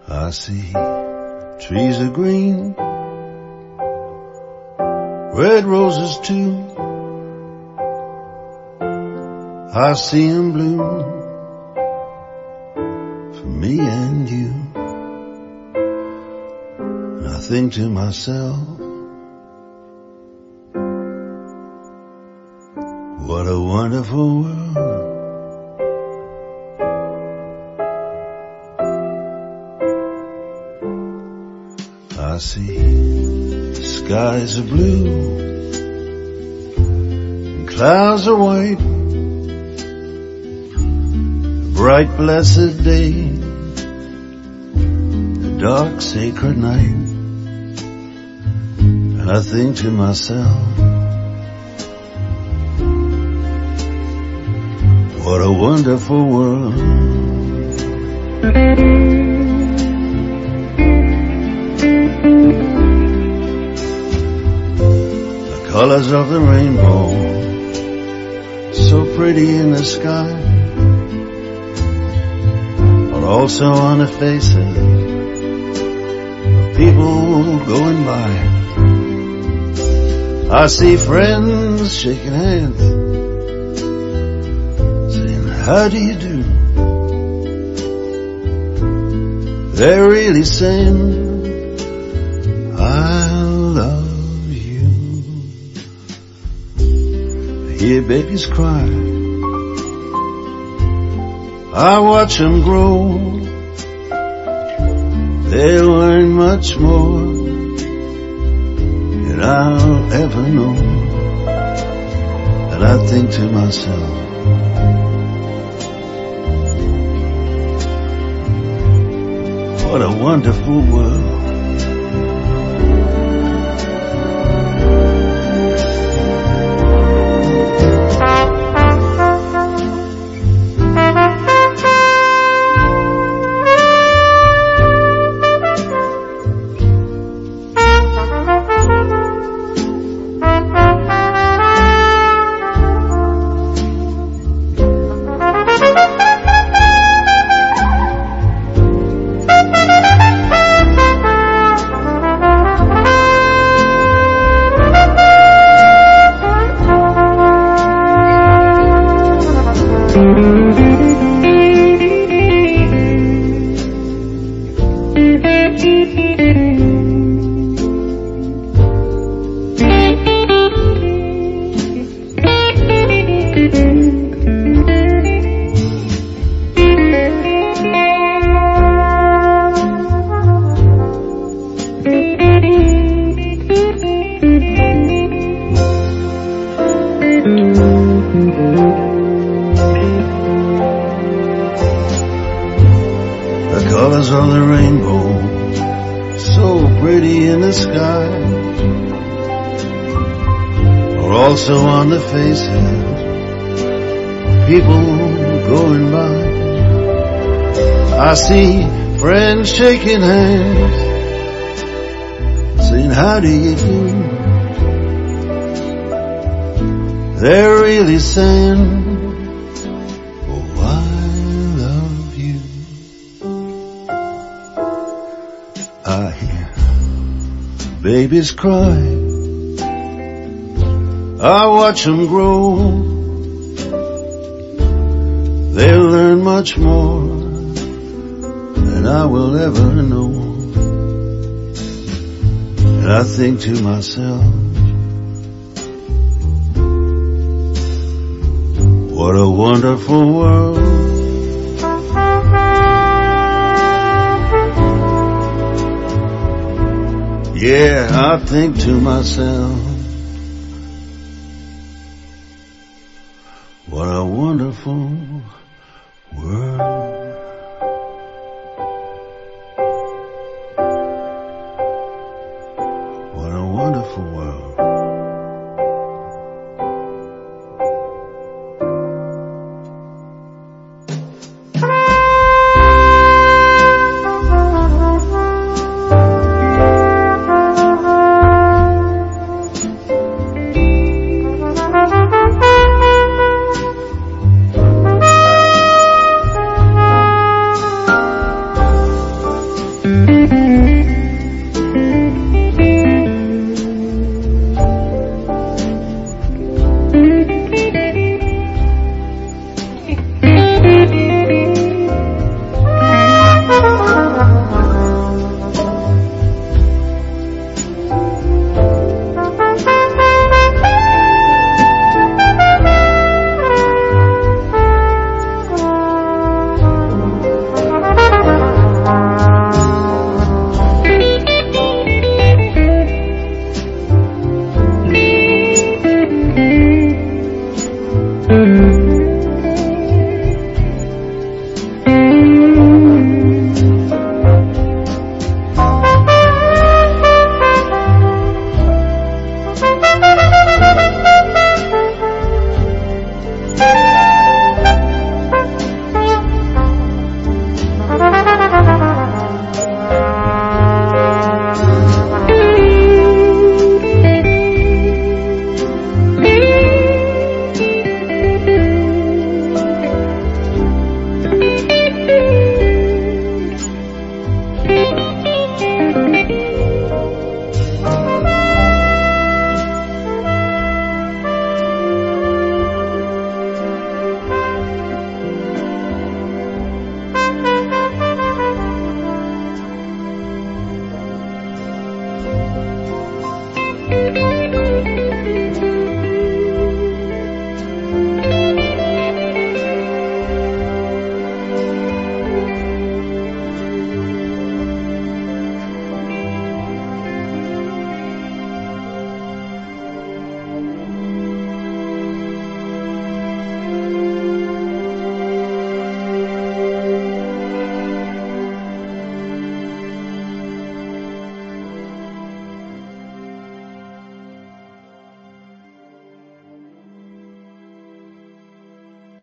I see trees are green, red roses too. I see 'em bloom for me and you. And I think to myself, what a wonderful world. I see the skies are blue and clouds are white. A bright blessed day, a dark sacred night. And I think to myself, what a wonderful world. Colors of the rainbow, so pretty in the sky, are also on the faces of people going by. I see friends shaking hands, saying, how do you do? They're really saying, I love. Hear babies cry, I watch them grow. They'll learn much more than I'll ever know. And I think to myself, what a wonderful world. The colors of the rainbow, so pretty in the sky, are also on the faces of people going by. I see friends shaking hands, saying, how do you do? They're really saying, I hear babies cry, I watch them grow. They'll learn much more than I will ever know. And I think to myself, what a wonderful world. Yeah, I think to myself, what a wonderful